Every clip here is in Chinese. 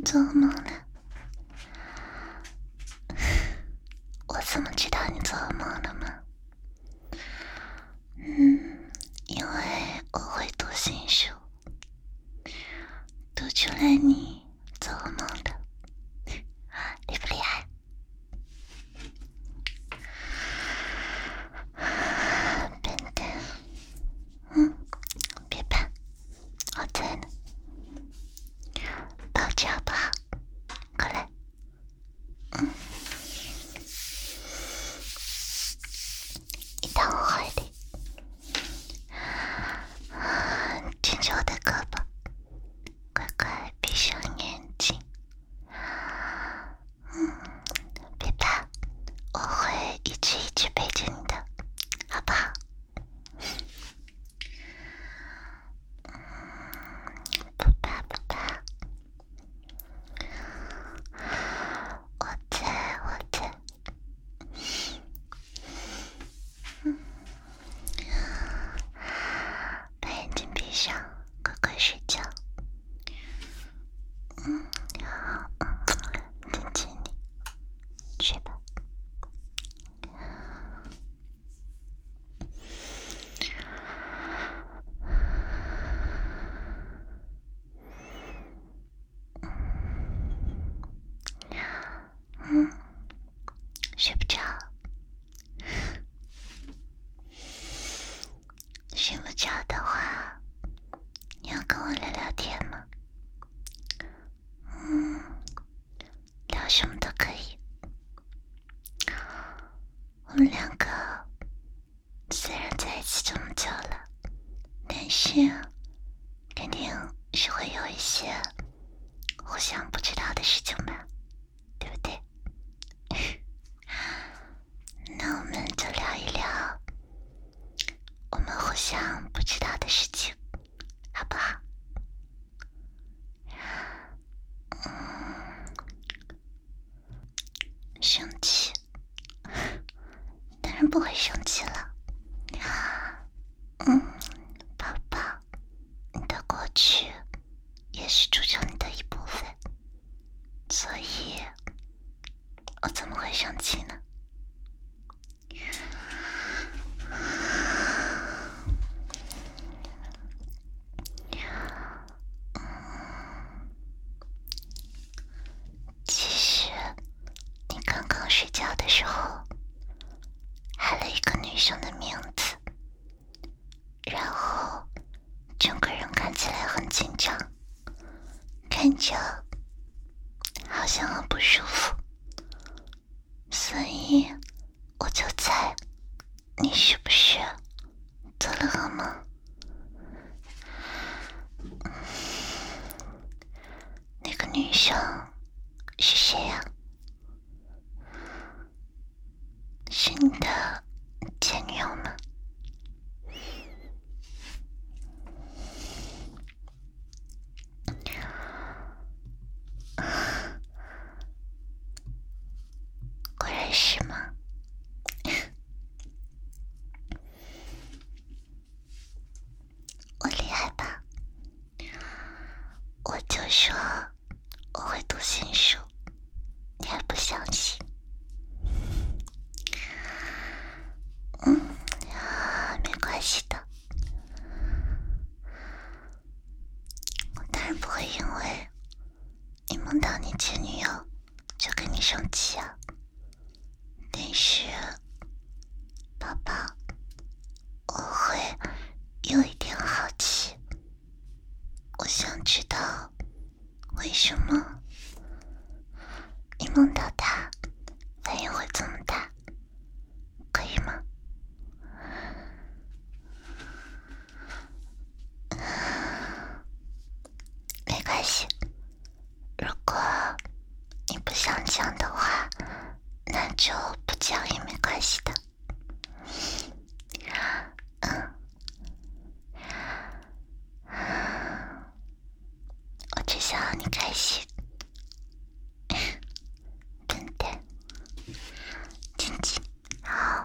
做梦了？我怎么知道你做梦了吗？因为我会读心术，读出来你做梦的，厉不厉害？笨蛋，别怕，我在呢，抱着好不好？过来，你到我怀里，牵着我的胳膊，乖乖闭上眼睛。别怕，我会一直陪着你的，好不好？不怕不怕，我在。把眼睛闭上，乖乖睡觉。好，亲亲你，睡吧。睡不着，睡不着的话，你要跟我聊聊天吗？聊什么都可以。我们两个虽然在一起这么久了，但是肯定是会有一些互相不知道的事情吧，对不对？那我们就聊一聊我们互相不知道的事情，好不好？生气？当然不会生气了。宝宝，你的过去也是铸成你的一部分，所以我怎么会生气呢？其实你刚刚睡觉的时候喊了一个女生的名字，然后整个人看起来很紧张，看着好像很不舒服，所以我就猜你是不是做了噩梦？那个女生是谁呀？是你的前女友吗？果然是吗？我厉害吧？我就说我会读心术，你还不相信？没关系的，我当然不会因为你梦到你前女友就跟你生气啊。但是宝宝，我会有一点好奇，我想知道为什么你梦到他反应会这么大，可以吗？没关系，如果你不想讲的话，那就不讲也没关系的。我只想让你开心。笨蛋，亲亲，好。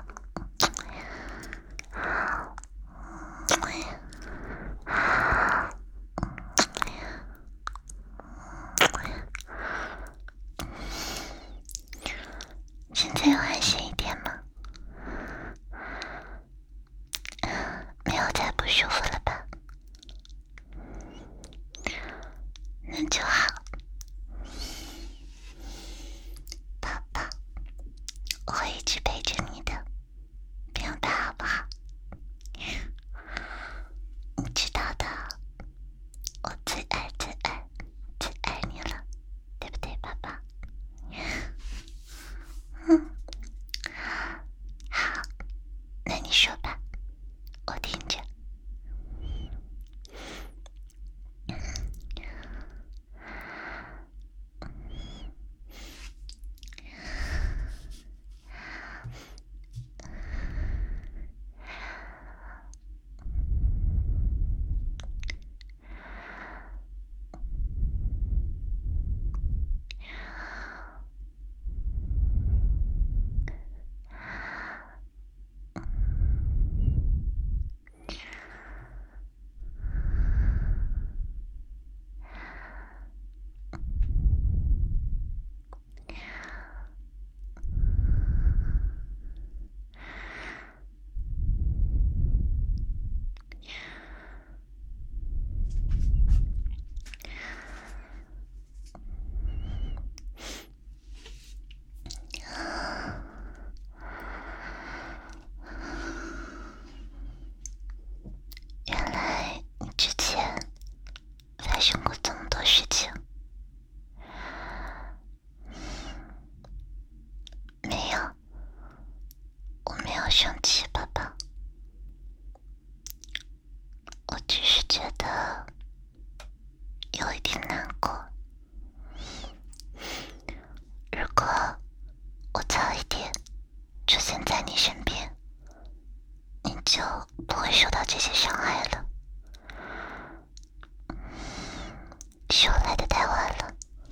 直陪着你的，不用怕好不好？你知道的，我最爱你了，对不对，宝宝？好，那你说吧，我听着。原来你之前发生过这么多事情。没有，我没有生气，宝宝，我只是觉得有一点难过。如果我早一点出现在你身边，你就不会受到这些伤害了。是我来的太晚了。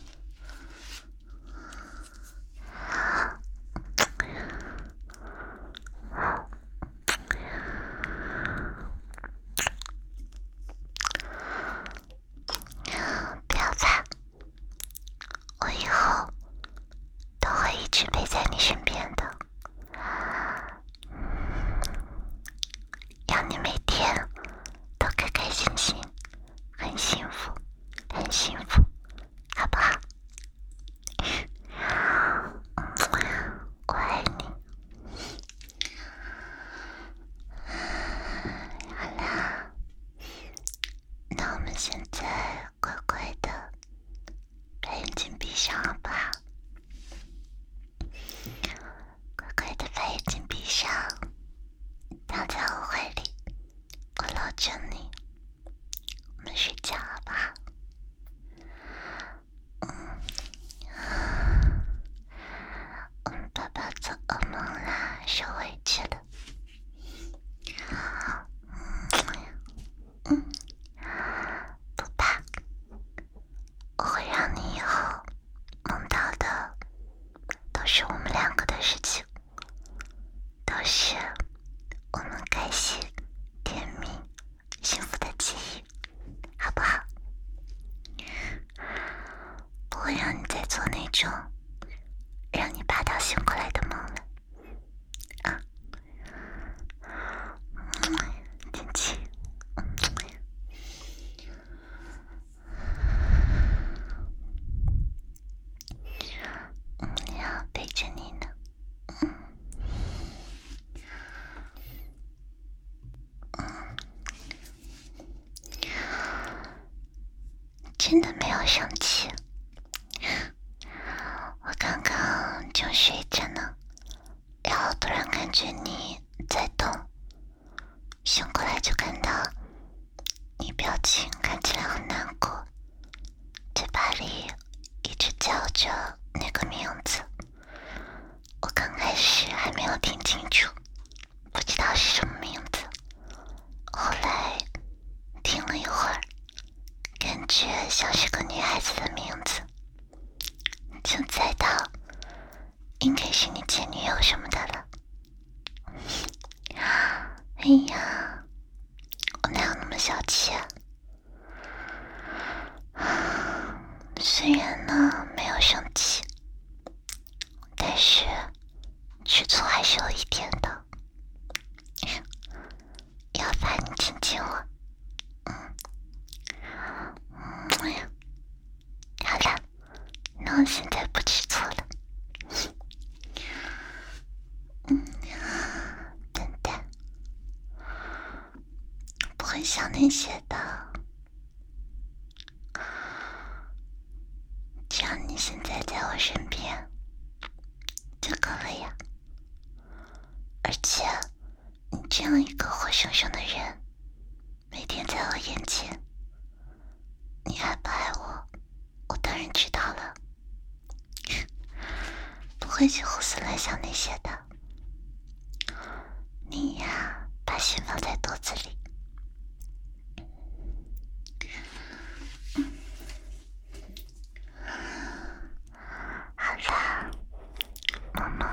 不要怕，我以后都会一直陪在你身边的，让你每天都开开心心，很幸福，很幸福，好不好？我爱你。好啦，那我们现在乖乖的把眼睛闭上，好不好？乖乖的把眼睛闭上，躺在我怀里，我搂着你，我们睡觉好不好？我们爸爸做噩梦啦，受委屈了。不怕，我会让你以后梦到的都是我们两个的事情，都是我们开心、甜蜜、幸福的记忆，好不好？不会让你再做那种让你爬到醒过来的梦了啊！亲亲。要陪着你呢。真的没有生气，我刚刚正睡着呢，然后突然感觉你在动，醒过来就看到你表情看起来很难过，嘴巴里一直叫着那个名字。我刚开始还没有听清楚，不知道是什么名字，后来听了一会儿，感觉像是个女孩子的名字，就猜到应该是你前女友什么的了。哎呀，我哪有那么小气啊？虽然呢没有生气，但是吃醋还是有一点的。要把你亲亲我。好了，那我现在不吃醋了。 想那些的，只要你现在在我身边就够了呀。而且你这样一个活生生的人，每天在我眼前，你爱不爱我，我当然知道了，不会去胡思乱想那些的。你呀，把心放在肚子里。好啦，默默，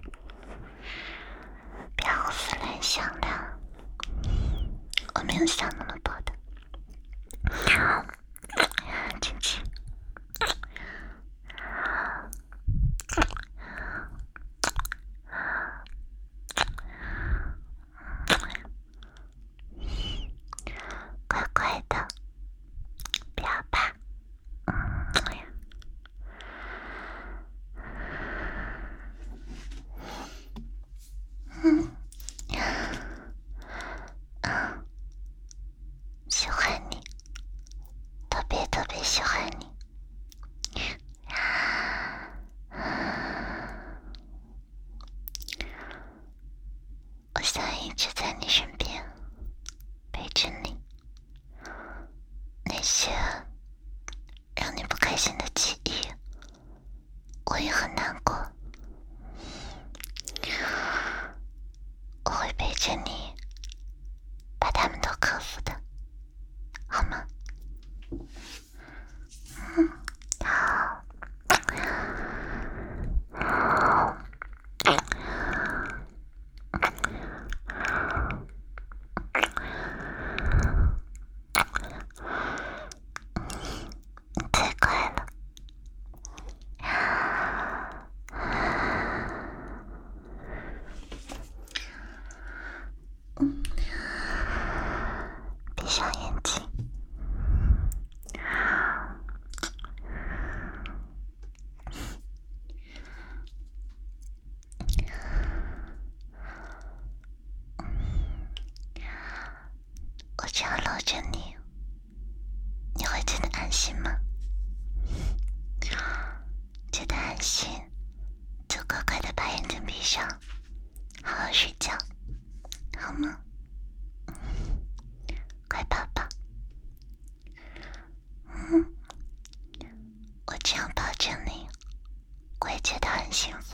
不要胡思乱想了，我没有想那么多的。亲亲。乖乖的，不要怕。喜欢你，特别特别喜欢你。我想一直在你身边，陪着你。那些让你不开心的记忆，我也很难过。我会陪着你，把他们都克服的，好吗？好。太快了。闭上眼睛。我这样搂着你，你会觉得安心吗？觉得安心，就乖乖的把眼睛闭上，好好睡觉，好吗？乖宝宝。我这样抱着你，我也觉得很幸福。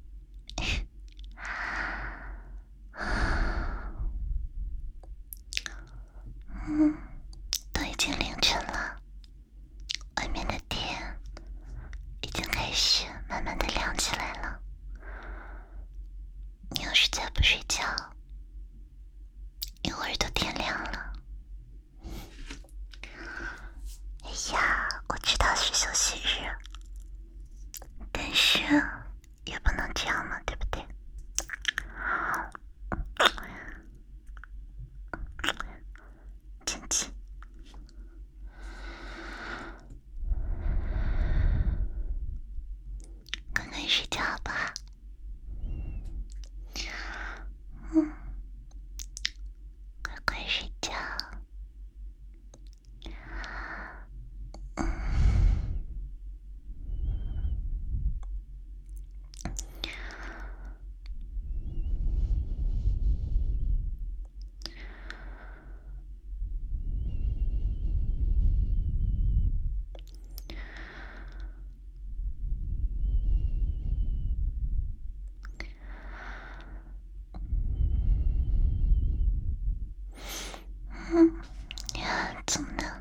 都已经凌晨了，外面的天已经开始慢慢的亮起来了。你要是再不睡觉，一会儿都天亮了。哎呀，我知道是休息日，但是也不能这样嘛，对不对？亲亲。赶快睡觉好不好？乖乖睡觉。怎么了？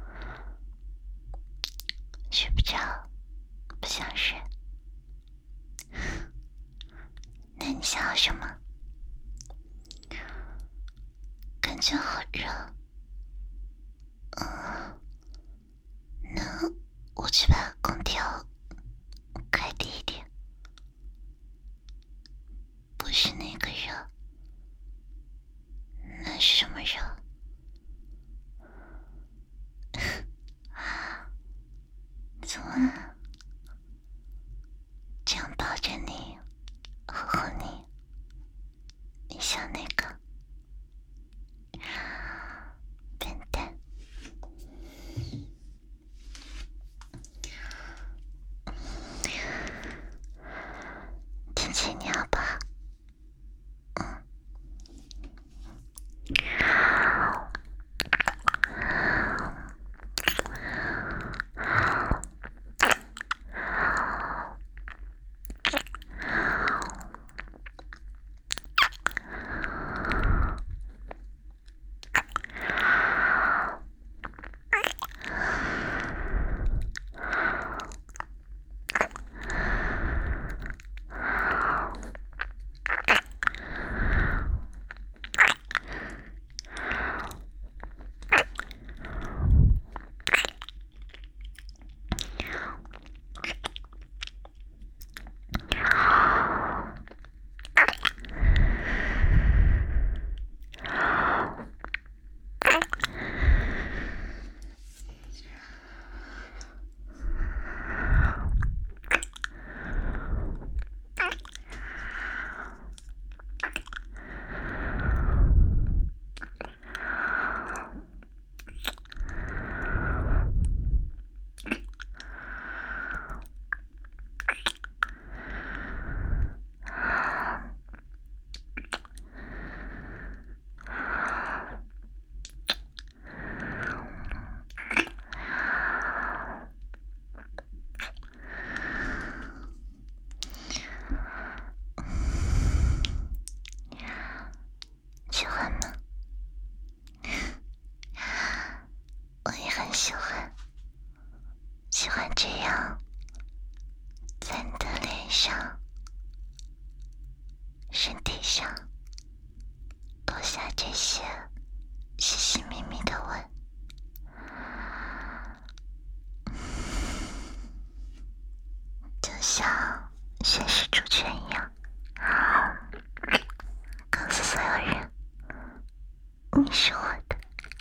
睡不着，不想睡。那你想要什么？感觉好热。那我去把空调开低一点。不是那个热，那是什么热？怎么这样抱着你，呵护你，你想那个？ 身体上落下这些细细密密的吻，就像宣誓主权一样，告诉所有人，你是我的。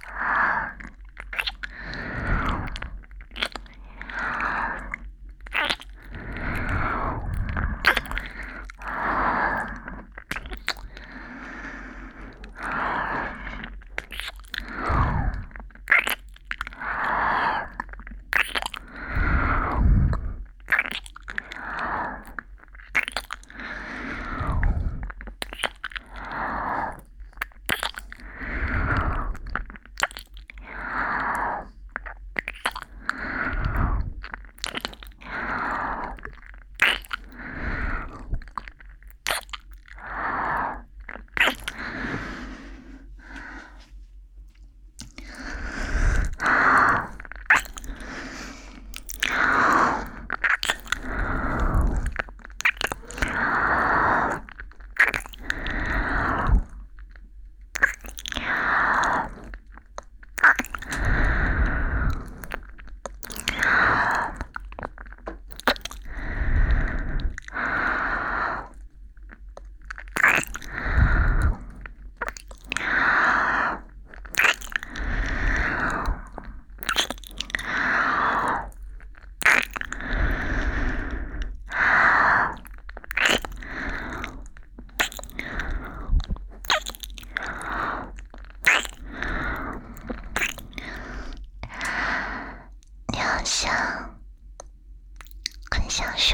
很享受。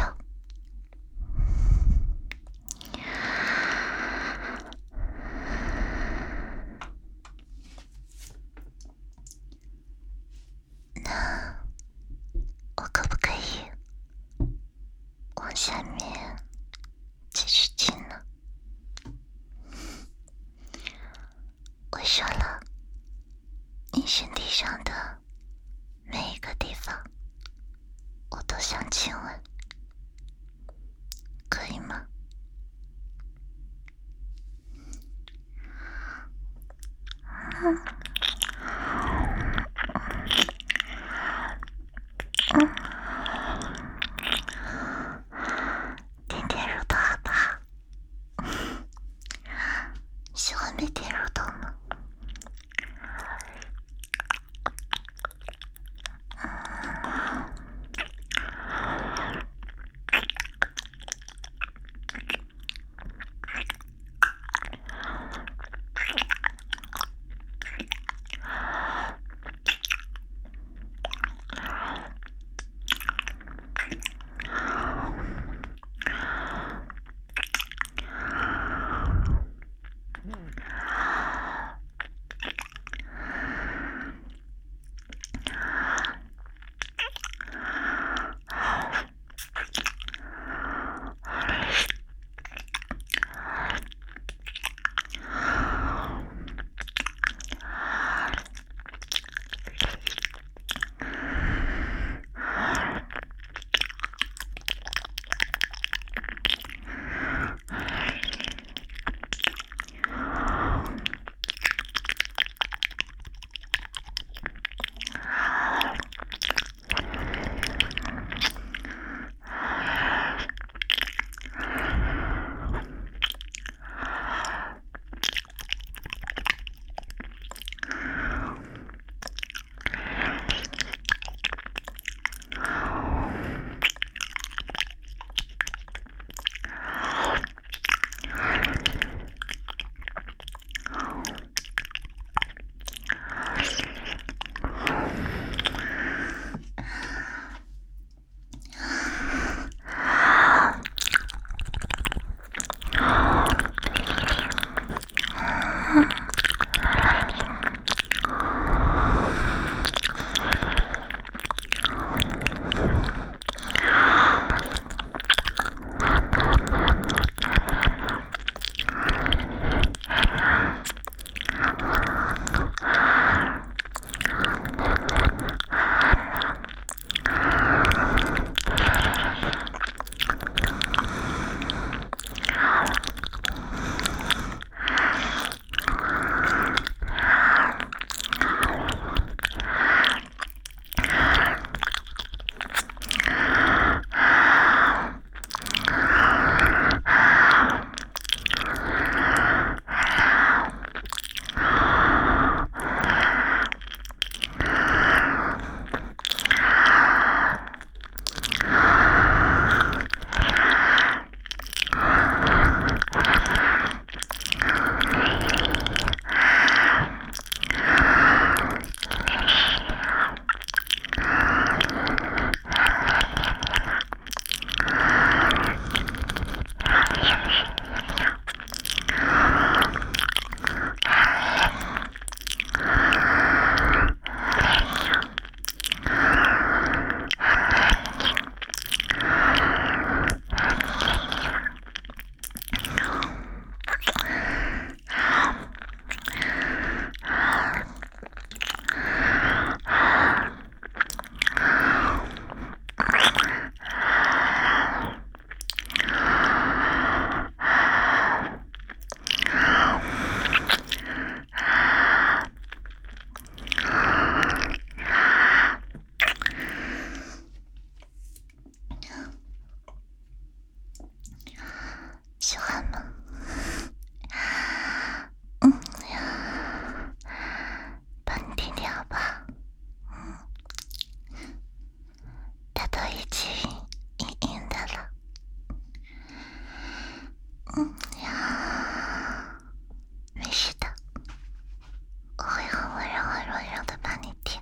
那我可不可以往下面继续亲呢？我说了，你身体上的每一个地方我都想亲吻，可以吗？点点乳头好不好？喜欢被点乳头吗？ 呀，没事的，我会很温柔很温柔的帮你舔。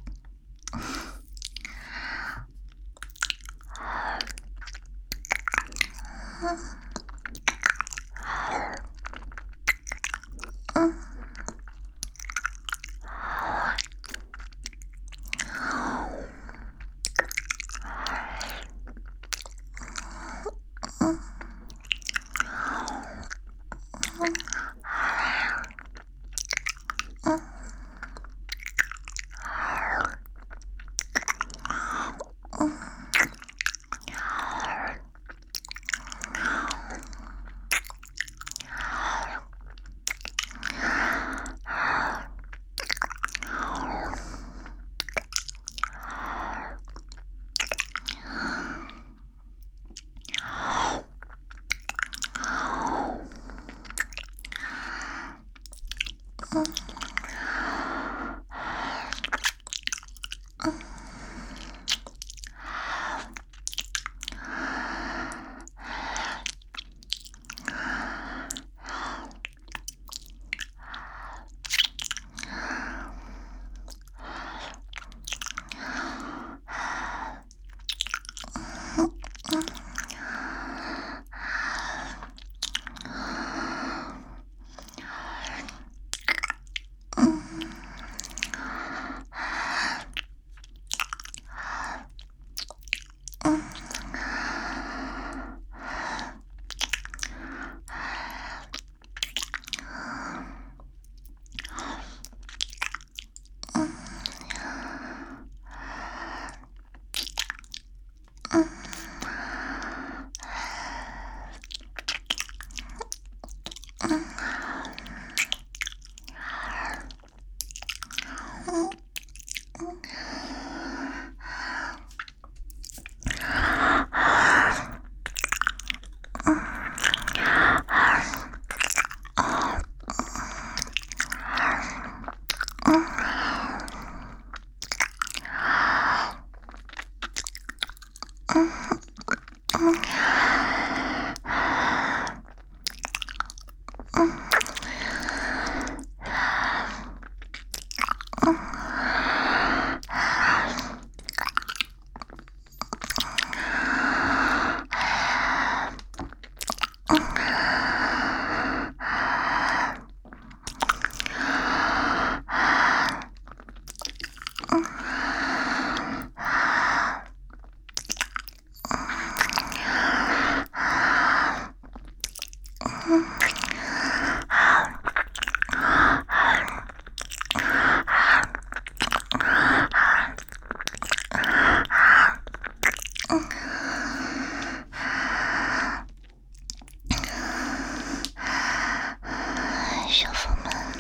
小朋友们，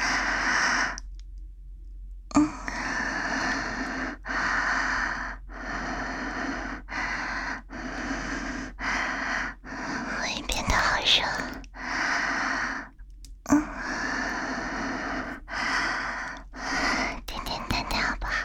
我也变得好热，点点蛋蛋好不好？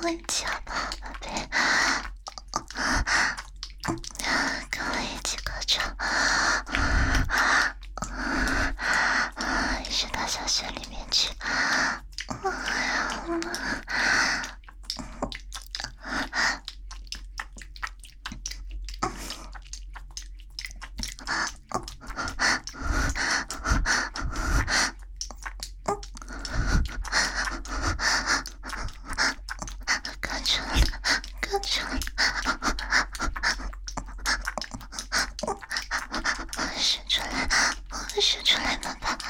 我一起好不好，宝贝？跟我一起高潮，一直到小穴里面去。射出来，爸爸！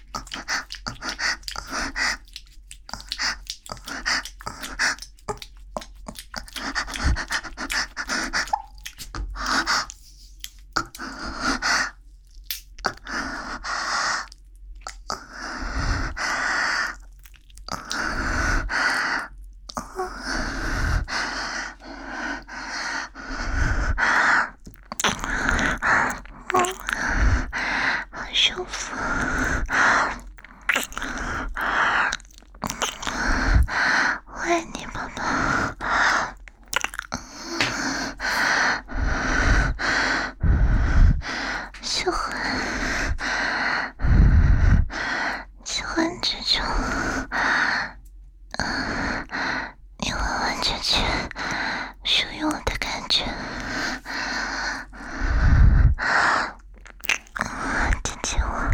舒服，我爱你，宝宝。喜欢这种，你完完全全属于我的感觉。亲亲我。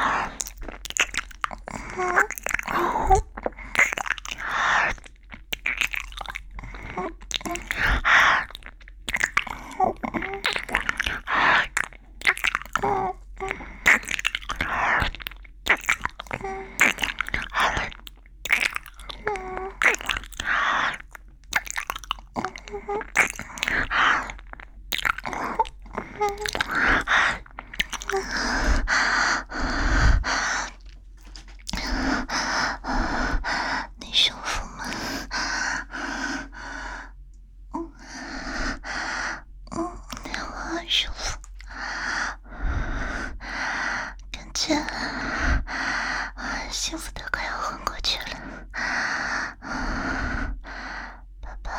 你舒服吗？我很舒服，感觉幸福的快要昏过去了。宝宝，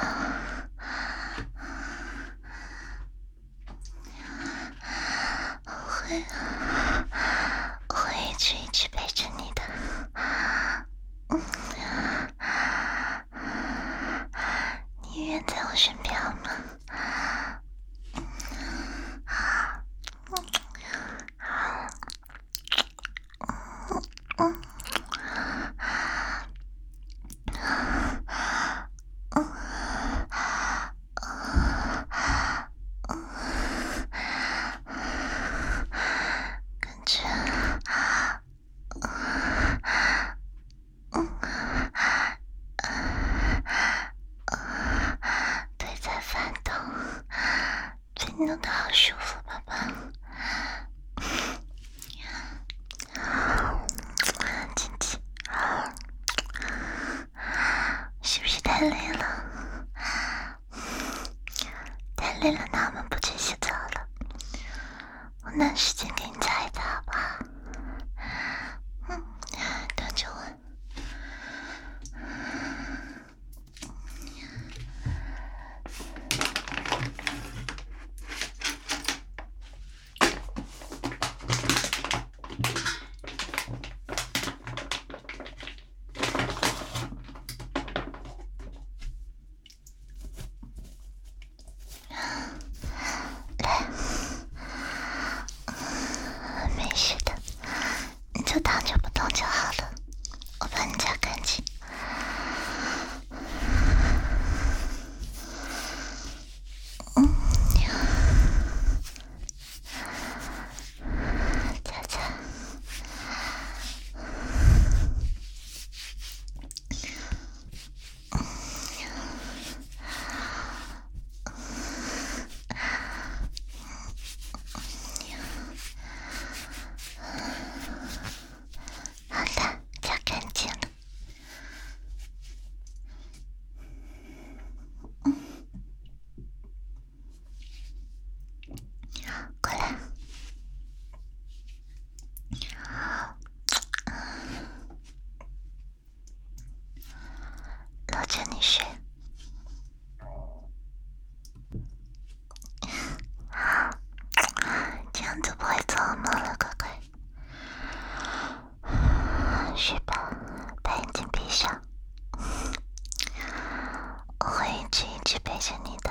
我会一直陪着你的。你愿在我身边好吗？感觉腿在发抖，被你弄得好舒服，宝宝。亲亲，是不是太累了？太累了，那我们不去洗澡了。我拿时间给你擦一擦，好不好？等着我。来， 睡吧，把眼睛闭上。我会一直陪着你的。